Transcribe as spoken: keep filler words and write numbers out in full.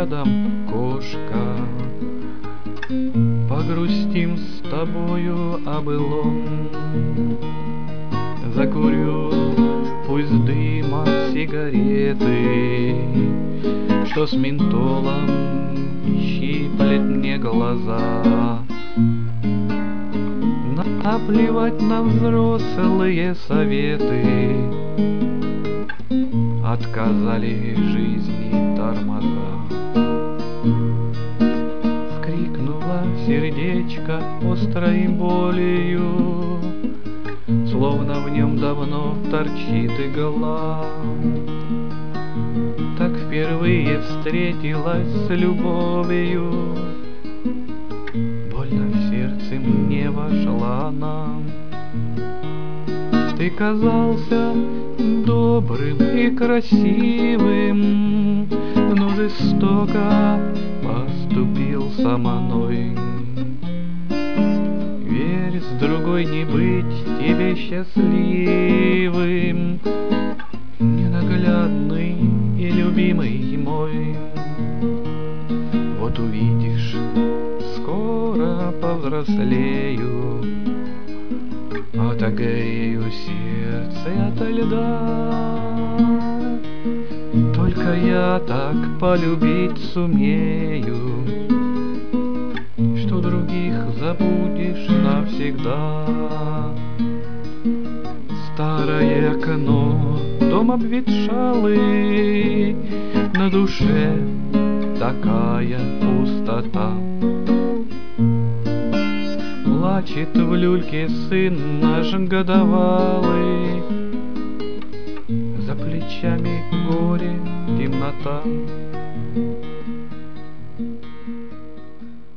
рядом кошка. Погрустим с тобою о былом. Закурю, пусть дым от сигареты, что с ментолом щиплет мне глаза. Наплевать на взрослые советы, отказали жизни тормоза. Вскрикнуло сердечко острой болью, словно в нем давно торчит игла. Так впервые встретилась с любовью, больно в сердце мне вошла она. Ты казался добрым и красивым, но жестоко поступил со мной. Верь, с другой не быть тебе счастливым, ненаглядный и любимый мой. Вот увидишь, скоро повзрослею, отогрею сердце ото льда. Только я так полюбить сумею, что других забудешь навсегда. Старое окно, дом обветшалый, на душе такая пустота. Плачет в люльке сын наш годовалый, за плечами горе, темнота.